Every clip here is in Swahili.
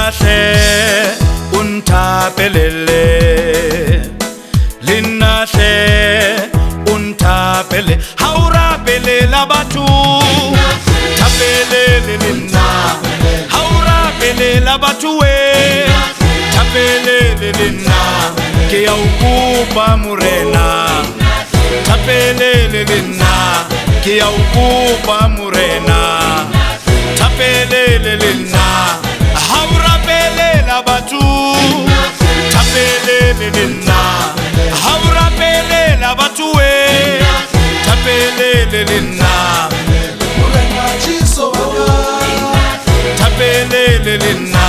Linahle untapelele, linahle untapele, haurapele la batu, tapelele lina, haurapele la batu we, tapelele lina, ke ya ukupa murena, tapelele lina, ke ya ukupa murena, tapelele lina, haurapele la batu, tapelele lina, haurapele la batu we, tapelele lina, tapelele lina,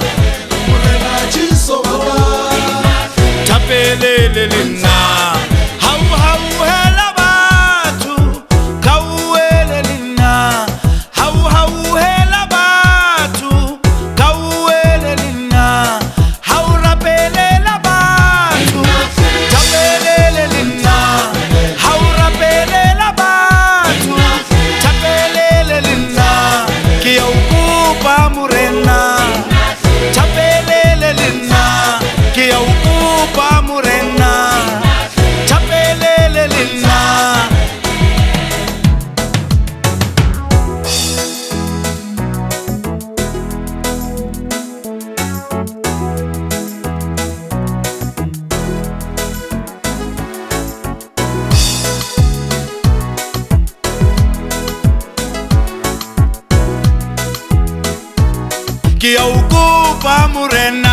tapelele lina, hau hela batu, kauele lina, hau hela batu, kauele lina, haurapele la batu, tapelele lina, haurapele la batu, tapelele lina, kia ukupa murena, tapelele lina, kia ukupa murena, tapelele lina. Kia ukupa murena.